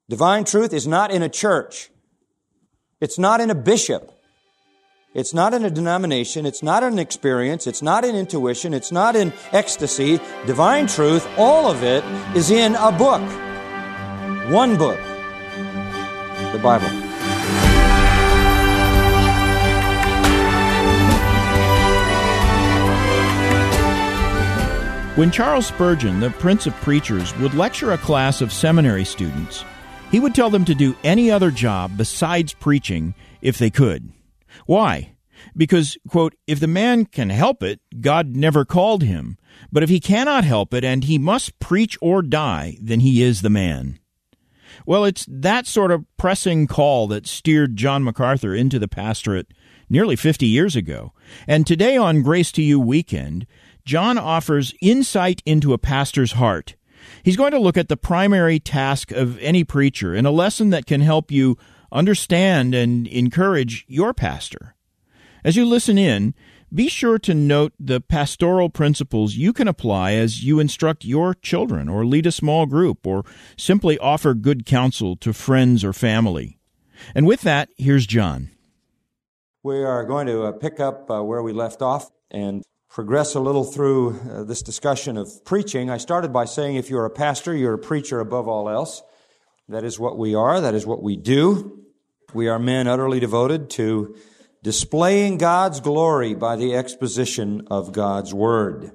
Divine truth is not in a church. It's not in a bishop. It's not in a denomination. It's not in an experience. It's not in intuition. It's not in ecstasy. Divine truth, all of it, is in a book. One book. The Bible. When Charles Spurgeon, the Prince of Preachers, would lecture a class of seminary students, he would tell them to do any other job besides preaching if they could. Why? Because, quote, if the man can help it, God never called him. But if he cannot help it and he must preach or die, then he is the man. Well, it's that sort of pressing call that steered John MacArthur into the pastorate nearly 50 years ago. And today on Grace to You Weekend, John offers insight into a pastor's heart. He's going to look at the primary task of any preacher in a lesson that can help you understand and encourage your pastor. As you listen in, be sure to note the pastoral principles you can apply as you instruct your children or lead a small group or simply offer good counsel to friends or family. And with that, here's John. We are going to pick up where we left off and progress a little through this discussion of preaching. I started by saying if you're a pastor, you're a preacher above all else. That is what we are. That is what we do. We are men utterly devoted to displaying God's glory by the exposition of God's Word.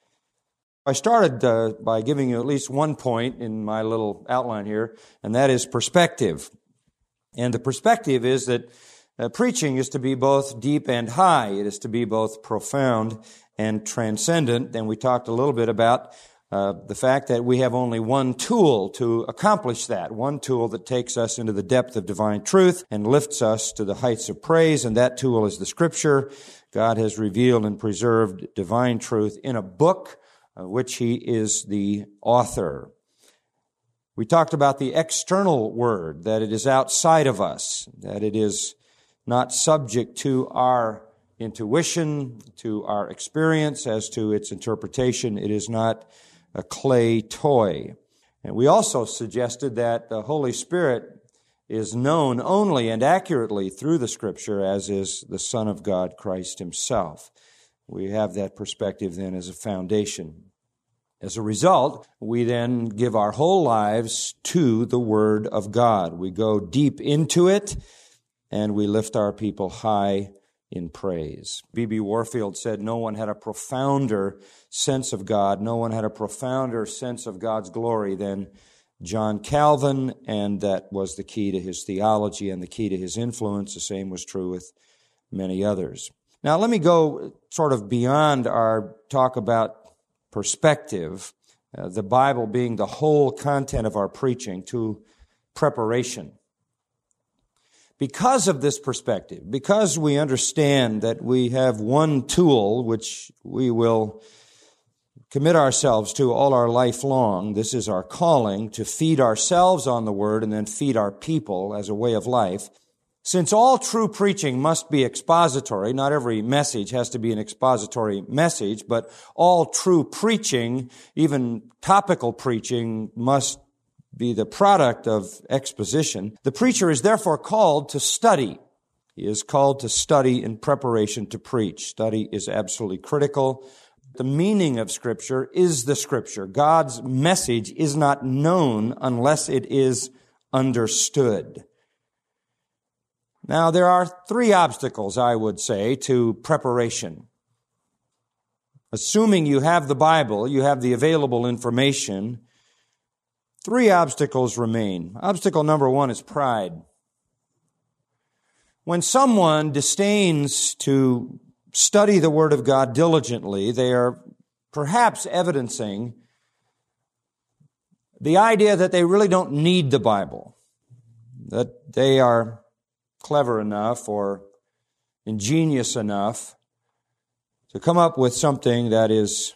I started by giving you at least one point in my little outline here, and that is perspective. And the perspective is that preaching is to be both deep and high. It is to be both profound and transcendent. And we talked a little bit about the fact that we have only one tool to accomplish that, one tool that takes us into the depth of divine truth and lifts us to the heights of praise, and that tool is the Scripture. God has revealed and preserved divine truth in a book, which He is the author. We talked about the external Word, that it is outside of us, that it is not subject to our intuition, to our experience as to its interpretation. It is not a clay toy. And we also suggested that the Holy Spirit is known only and accurately through the Scripture, as is the Son of God, Christ Himself. We have that perspective then as a foundation. As a result, we then give our whole lives to the Word of God. We go deep into it, and we lift our people high in praise. B.B. Warfield said no one had a profounder sense of God, no one had a profounder sense of God's glory than John Calvin, and that was the key to his theology and the key to his influence. The same was true with many others. Now let me go sort of beyond our talk about perspective, the Bible being the whole content of our preaching, to preparation. Because of this perspective, because we understand that we have one tool which we will commit ourselves to all our life long, this is our calling to feed ourselves on the Word and then feed our people as a way of life. Since all true preaching must be expository, not every message has to be an expository message, but all true preaching, even topical preaching, must be the product of exposition. The preacher is therefore called to study. He is called to study in preparation to preach. Study is absolutely critical. The meaning of Scripture is the Scripture. God's message is not known unless it is understood. Now, there are three obstacles, I would say, to preparation. Assuming you have the Bible, you have the available information, three obstacles remain. Obstacle number one is pride. When someone disdains to study the Word of God diligently, they are perhaps evidencing the idea that they really don't need the Bible, that they are clever enough or ingenious enough to come up with something that is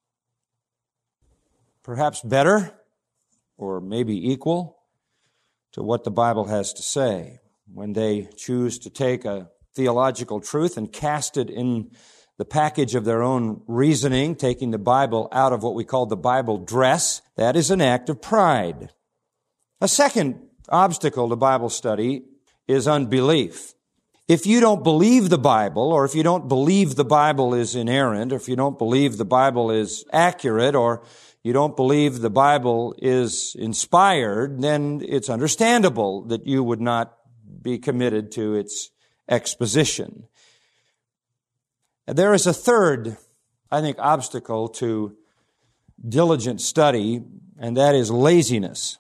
perhaps better or maybe equal to what the Bible has to say. When they choose to take a theological truth and cast it in the package of their own reasoning, taking the Bible out of what we call the Bible dress, that is an act of pride. A second obstacle to Bible study is unbelief. If you don't believe the Bible, or if you don't believe the Bible is inerrant, or if you don't believe the Bible is accurate, or you don't believe the Bible is inspired, then it's understandable that you would not be committed to its exposition. There is a third, I think, obstacle to diligent study, and that is laziness.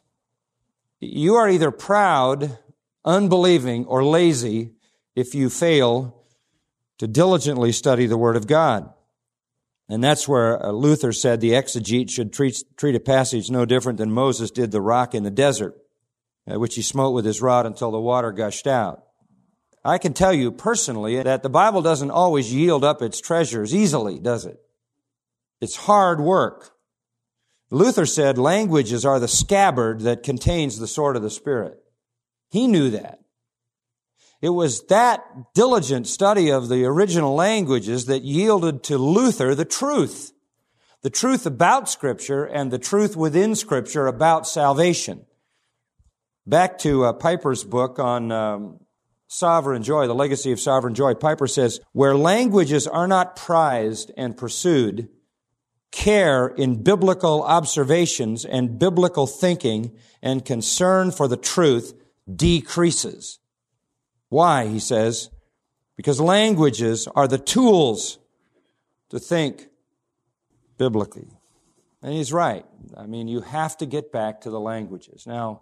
You are either proud, unbelieving, or lazy if you fail to diligently study the Word of God. And that's where Luther said the exegete should treat a passage no different than Moses did the rock in the desert, which he smote with his rod until the water gushed out. I can tell you personally that the Bible doesn't always yield up its treasures easily, does it? It's hard work. Luther said languages are the scabbard that contains the sword of the Spirit. He knew that. It was that diligent study of the original languages that yielded to Luther the truth about Scripture and the truth within Scripture about salvation. Back to Piper's book on Sovereign Joy, The Legacy of Sovereign Joy, Piper says, where languages are not prized and pursued, care in biblical observations and biblical thinking and concern for the truth decreases. Why, he says? Because languages are the tools to think biblically. And he's right. I mean, you have to get back to the languages. Now,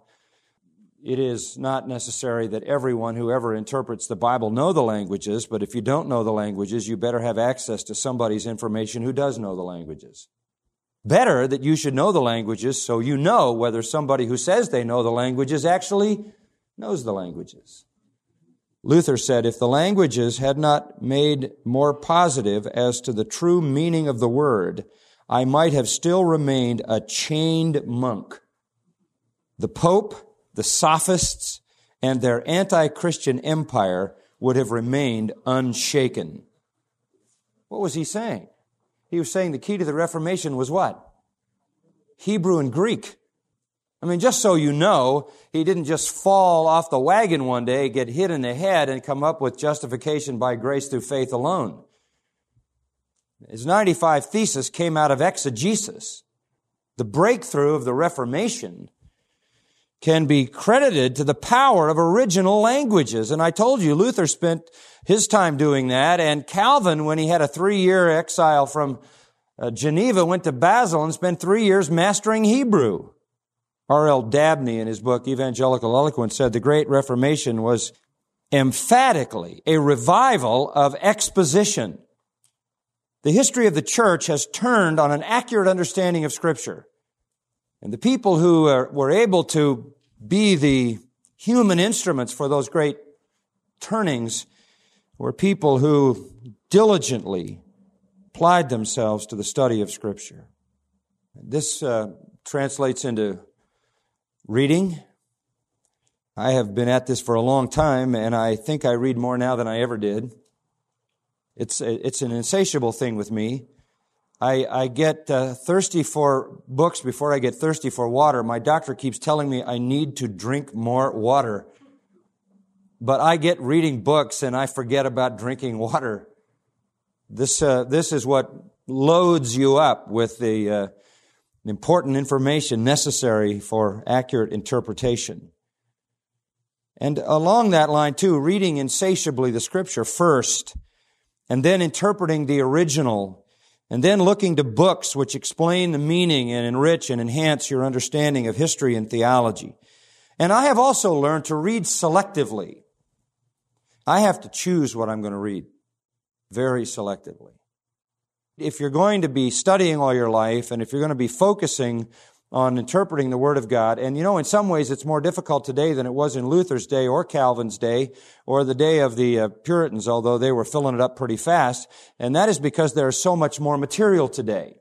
it is not necessary that everyone who ever interprets the Bible know the languages, but if you don't know the languages, you better have access to somebody's information who does know the languages. Better that you should know the languages so you know whether somebody who says they know the languages actually knows the languages. Luther said, if the languages had not made more positive as to the true meaning of the word, I might have still remained a chained monk. The Pope, the Sophists, and their anti-Christian empire would have remained unshaken. What was he saying? He was saying the key to the Reformation was what? Hebrew and Greek. I mean, just so you know, he didn't just fall off the wagon one day, get hit in the head, and come up with justification by grace through faith alone. His 95 Thesis came out of exegesis. The breakthrough of the Reformation can be credited to the power of original languages. And I told you, Luther spent his time doing that, and Calvin, when he had a 3-year exile from Geneva, went to Basel and spent 3 years mastering Hebrew. R.L. Dabney, in his book Evangelical Eloquence, said the Great Reformation was emphatically a revival of exposition. The history of the church has turned on an accurate understanding of Scripture. And the people who were able to be the human instruments for those great turnings were people who diligently applied themselves to the study of Scripture. This translates into reading. I have been at this for a long time, and I think I read more now than I ever did. It's an insatiable thing with me. I get thirsty for books before I get thirsty for water. My doctor keeps telling me I need to drink more water. But I get reading books and I forget about drinking water. This is what loads you up with the important information necessary for accurate interpretation. And along that line, too, reading insatiably the Scripture first, and then interpreting the original, and then looking to books which explain the meaning and enrich and enhance your understanding of history and theology. And I have also learned to read selectively. I have to choose what I'm going to read very selectively. If you're going to be studying all your life, and if you're going to be focusing on interpreting the Word of God, and in some ways it's more difficult today than it was in Luther's day or Calvin's day or the day of the Puritans, although they were filling it up pretty fast, and that is because there is so much more material today.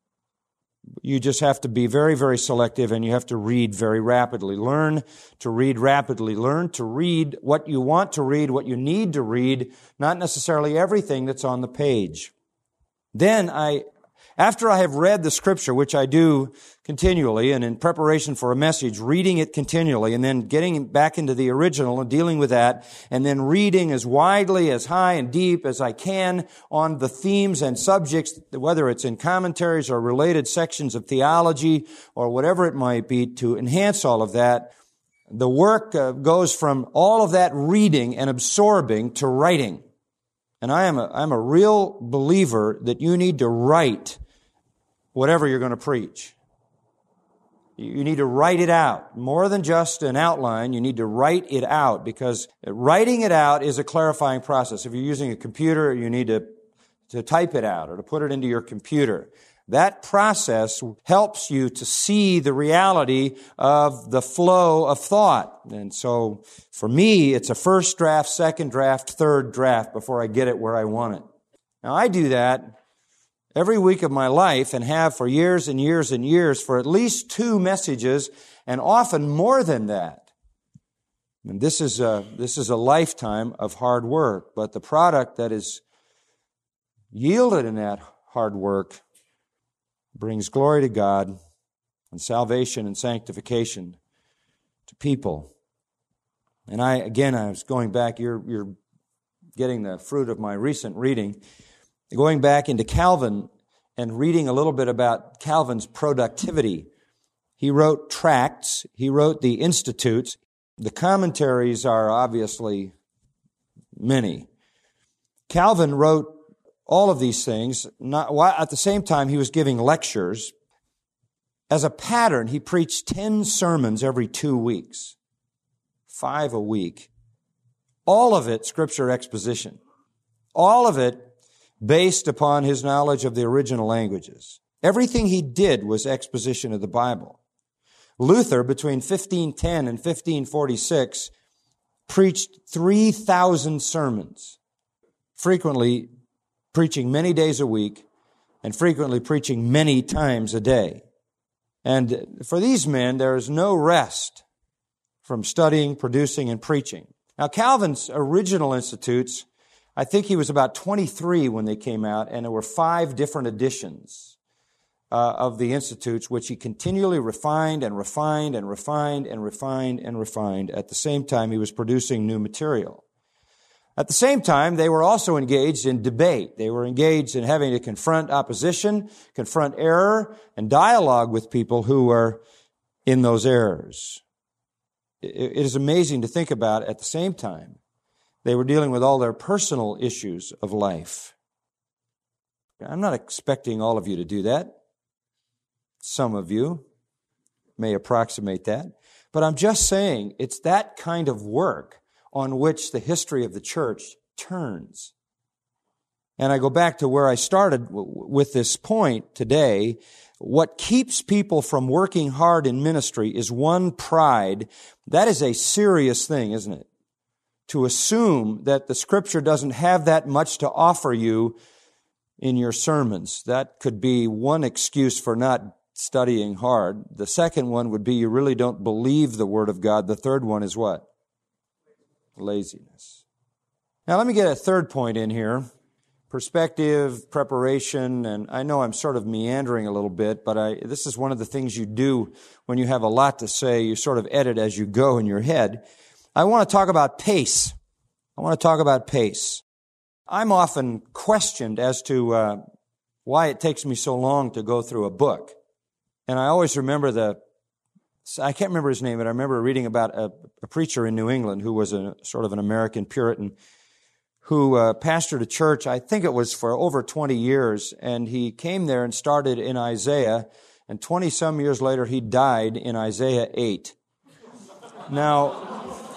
You just have to be very, very selective, and you have to read very rapidly. Learn to read rapidly. Learn to read what you want to read, what you need to read, not necessarily everything that's on the page. Then After I have read the Scripture, which I do continually, and in preparation for a message, reading it continually, and then getting back into the original and dealing with that, and then reading as widely, as high and deep as I can on the themes and subjects, whether it's in commentaries or related sections of theology or whatever it might be, to enhance all of that, the work goes from all of that reading and absorbing to writing. And I'm a real believer that you need to write whatever you're going to preach. You need to write it out. More than just an outline, you need to write it out, because writing it out is a clarifying process. If you're using a computer, you need to type it out or to put it into your computer. That process helps you to see the reality of the flow of thought. And so for me, it's a first draft, second draft, third draft before I get it where I want it. Now, I do that every week of my life, and have for years and years and years, for at least 2 messages, and often more than that. And this is a lifetime of hard work, but the product that is yielded in that hard work brings glory to God and salvation and sanctification to people. And I was going back, you're getting the fruit of my recent reading, going back into Calvin and reading a little bit about Calvin's productivity. He wrote tracts, he wrote the Institutes. The commentaries are obviously many. Calvin wrote all of these things. At the same time, he was giving lectures. As a pattern, he preached 10 sermons every 2 weeks, 5 a week. All of it Scripture exposition. All of it based upon his knowledge of the original languages. Everything he did was exposition of the Bible. Luther, between 1510 and 1546, preached 3,000 sermons, frequently preaching many days a week and frequently preaching many times a day. And for these men, there is no rest from studying, producing, and preaching. Now, Calvin's original Institutes, I think he was about 23 when they came out, and there were 5 different editions of the Institutes, which he continually refined and refined and refined and refined and refined. At the same time, he was producing new material. At the same time, they were also engaged in debate. They were engaged in having to confront opposition, confront error, and dialogue with people who were in those errors. It is amazing to think about. At the same time, they were dealing with all their personal issues of life. I'm not expecting all of you to do that. Some of you may approximate that. But I'm just saying it's that kind of work on which the history of the church turns. And I go back to where I started with this point today. What keeps people from working hard in ministry is one, pride. That is a serious thing, isn't it? To assume that the Scripture doesn't have that much to offer you in your sermons. That could be one excuse for not studying hard. The second one would be you really don't believe the Word of God. The third one is what? Laziness. Now let me get a third point in here. Perspective, preparation, and I know I'm sort of meandering a little bit, but this is one of the things you do when you have a lot to say. You sort of edit as you go in your head. I want to talk about pace. I'm often questioned as to why it takes me so long to go through a book. And I always remember I can't remember his name, but I remember reading about a preacher in New England who was a sort of an American Puritan who pastored a church, I think it was for over 20 years, and he came there and started in Isaiah, and 20-some years later he died in Isaiah 8. Now,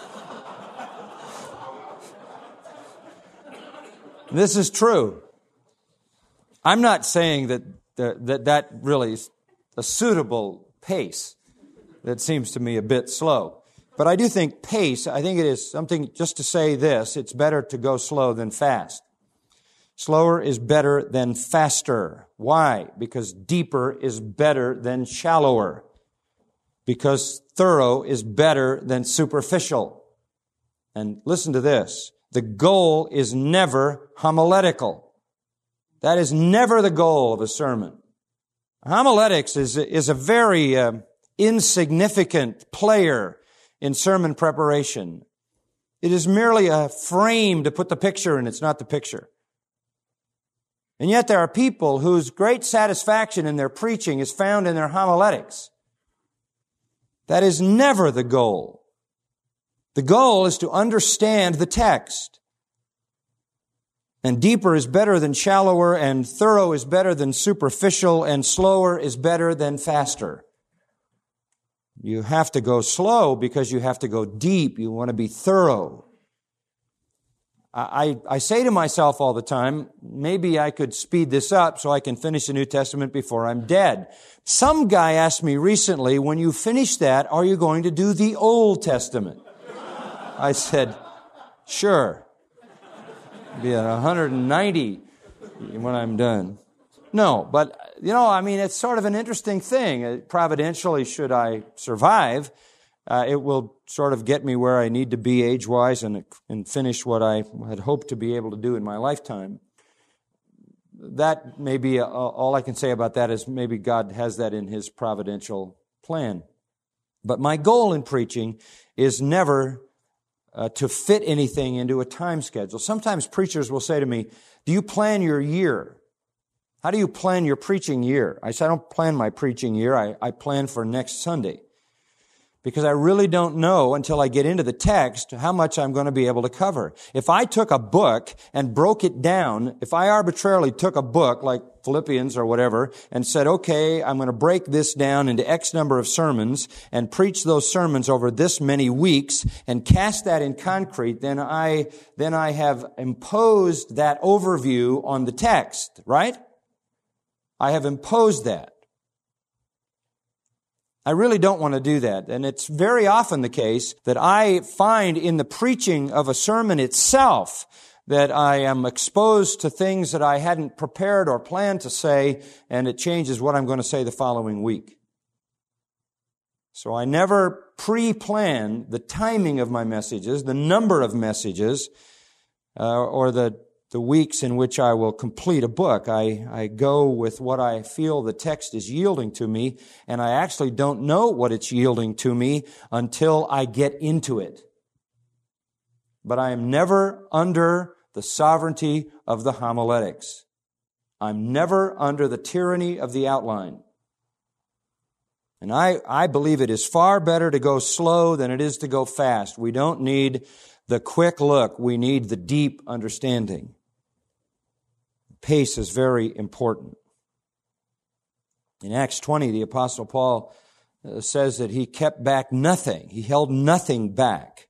this is true. I'm not saying that really is a suitable pace. That seems to me a bit slow. But I do think pace, I think it is something, just to say this, it's better to go slow than fast. Slower is better than faster. Why? Because deeper is better than shallower. Because thorough is better than superficial. And listen to this. The goal is never homiletical. That is never the goal of a sermon. Homiletics is a very insignificant player in sermon preparation. It is merely a frame to put the picture in. It's not the picture. And yet there are people whose great satisfaction in their preaching is found in their homiletics. That is never the goal. The goal is to understand the text. And deeper is better than shallower, and thorough is better than superficial, and slower is better than faster. You have to go slow because you have to go deep. You want to be thorough. I say to myself all the time, maybe I could speed this up so I can finish the New Testament before I'm dead. Some guy asked me recently, when you finish that, are you going to do the Old Testament? I said, sure. It'll be at 190 when I'm done. No, but, it's sort of an interesting thing. Providentially, should I survive, it will sort of get me where I need to be age-wise and finish what I had hoped to be able to do in my lifetime. That may be all I can say about that is maybe God has that in His providential plan. But my goal in preaching is never to fit anything into a time schedule. Sometimes preachers will say to me, do you plan your year? How do you plan your preaching year? I say, I don't plan my preaching year. I plan for next Sunday. Because I really don't know until I get into the text how much I'm going to be able to cover. If I took a book and broke it down, if I arbitrarily took a book like Philippians or whatever and said, okay, I'm going to break this down into X number of sermons and preach those sermons over this many weeks and cast that in concrete, then I have imposed that overview on the text, right? I have imposed that. I really don't want to do that. And it's very often the case that I find in the preaching of a sermon itself that I am exposed to things that I hadn't prepared or planned to say, and it changes what I'm going to say the following week. So I never pre-plan the timing of my messages, the number of messages, or the weeks in which I will complete a book. I go with what I feel the text is yielding to me, and I actually don't know what it's yielding to me until I get into it. But I am never under the sovereignty of the homiletics. I'm never under the tyranny of the outline. And I believe it is far better to go slow than it is to go fast. We don't need the quick look. We need the deep understanding. Pace is very important. In Acts 20, the Apostle Paul says that he kept back nothing. He held nothing back.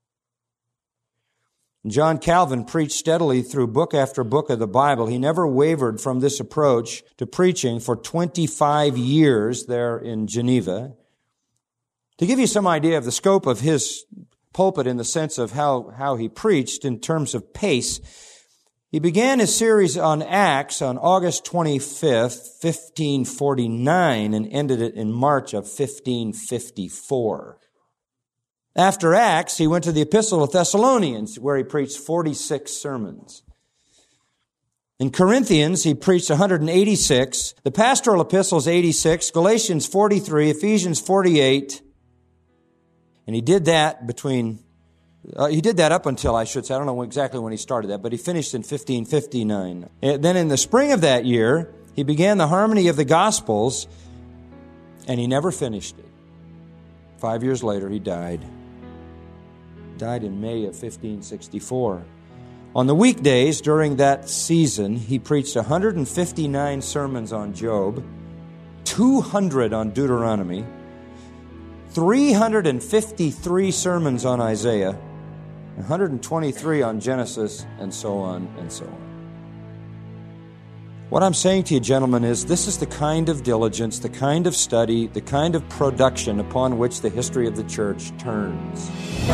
John Calvin preached steadily through book after book of the Bible. He never wavered from this approach to preaching for 25 years there in Geneva. To give you some idea of the scope of his pulpit in the sense of how he preached in terms of pace, he began his series on Acts on August 25th, 1549, and ended it in March of 1554. After Acts, he went to the Epistle of Thessalonians, where he preached 46 sermons. In Corinthians, he preached 186. The pastoral epistles, 86. Galatians, 43. Ephesians, 48. And he did that up until, I should say, I don't know exactly when he started that, but he finished in 1559. Then in the spring of that year, he began the harmony of the Gospels, and he never finished it. 5 years later, he died. Died in May of 1564. On the weekdays during that season, he preached 159 sermons on Job, 200 on Deuteronomy, 353 sermons on Isaiah, 123 on Genesis, and so on and so on. What I'm saying to you, gentlemen, is this is the kind of diligence, the kind of study, the kind of production upon which the history of the church turns.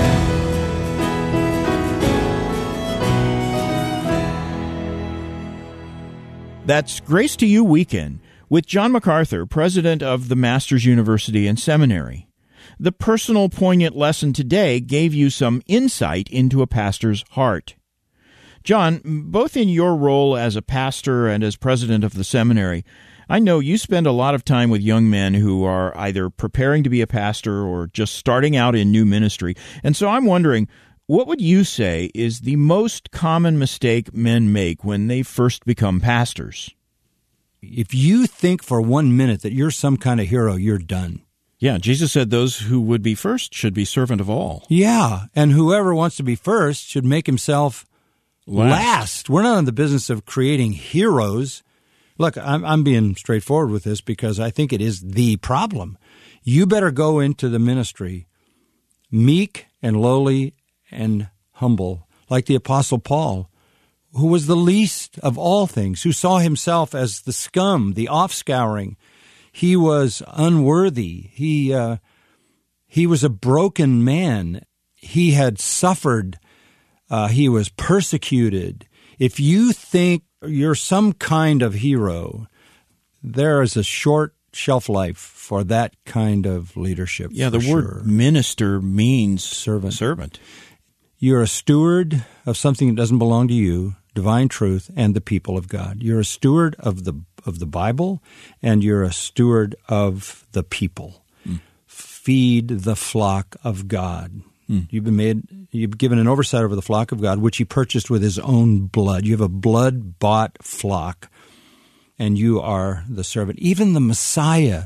That's Grace to You Weekend with John MacArthur, president of the Masters University and Seminary. The personal, poignant lesson today gave you some insight into a pastor's heart. John, both in your role as a pastor and as president of the seminary, I know you spend a lot of time with young men who are either preparing to be a pastor or just starting out in new ministry. And so I'm wondering, what would you say is the most common mistake men make when they first become pastors? If you think for 1 minute that you're some kind of hero, you're done. Yeah, Jesus said those who would be first should be servant of all. Yeah, and whoever wants to be first should make himself last. We're not in the business of creating heroes. Look, I'm being straightforward with this because I think it is the problem. You better go into the ministry meek and lowly and humble, like the Apostle Paul, who was the least of all things, who saw himself as the scum, the offscouring. He was unworthy. He was a broken man. He had suffered. He was persecuted. If you think you're some kind of hero, there is a short shelf life for that kind of leadership. Yeah, the word minister means servant. You're a steward of something that doesn't belong to you, divine truth, and the people of God. You're a steward of the Bible, and you're a steward of the people. Feed the flock of God. You've given an oversight over the flock of God, which he purchased with his own blood. You have a blood-bought flock, and you are the servant. Even the Messiah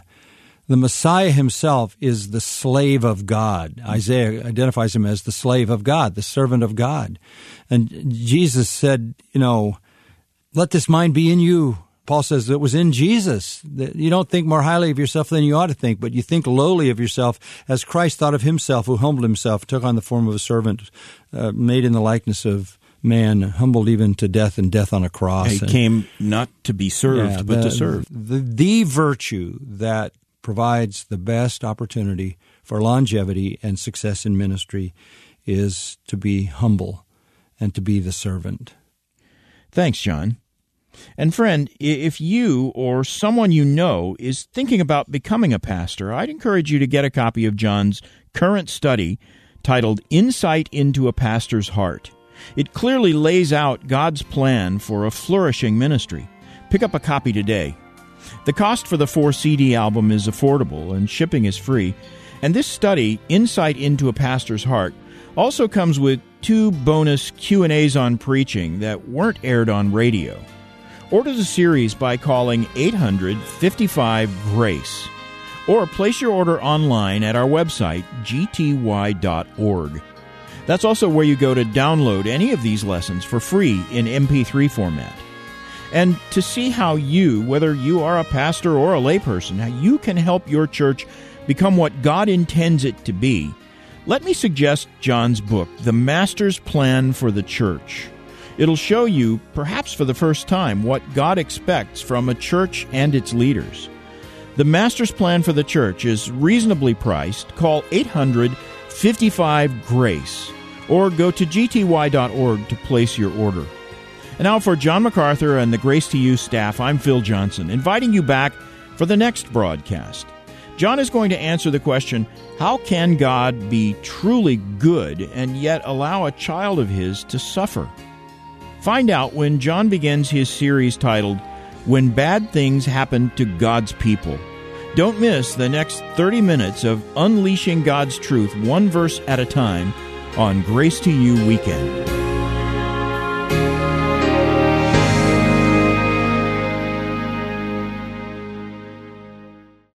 himself is the slave of God. Isaiah identifies him as the slave of God, the servant of God. And Jesus said, let this mind be in you. Paul says it was in Jesus. You don't think more highly of yourself than you ought to think, but you think lowly of yourself as Christ thought of himself, who humbled himself, took on the form of a servant, made in the likeness of man, humbled even to death and death on a cross. He came not to be served, but to serve. The virtue that provides the best opportunity for longevity and success in ministry is to be humble and to be the servant. Thanks, John. And friend, if you or someone you know is thinking about becoming a pastor, I'd encourage you to get a copy of John's current study titled Insight into a Pastor's Heart. It clearly lays out God's plan for a flourishing ministry. Pick up a copy today. The cost for the 4-CD album is affordable and shipping is free. And this study, Insight into a Pastor's Heart, also comes with 2 bonus Q&As on preaching that weren't aired on radio. Order the series by calling 800-55-GRACE or place your order online at our website, gty.org. That's also where you go to download any of these lessons for free in MP3 format. And to see how you, whether you are a pastor or a layperson, how you can help your church become what God intends it to be, let me suggest John's book, The Master's Plan for the Church. It'll show you, perhaps for the first time, what God expects from a church and its leaders. The Master's Plan for the Church is reasonably priced. Call 800-55-GRACE or go to gty.org to place your order. And now for John MacArthur and the Grace to You staff, I'm Phil Johnson, inviting you back for the next broadcast. John is going to answer the question, how can God be truly good and yet allow a child of his to suffer? Find out when John begins his series titled, When Bad Things Happen to God's People. Don't miss the next 30 minutes of unleashing God's truth one verse at a time on Grace to You Weekend.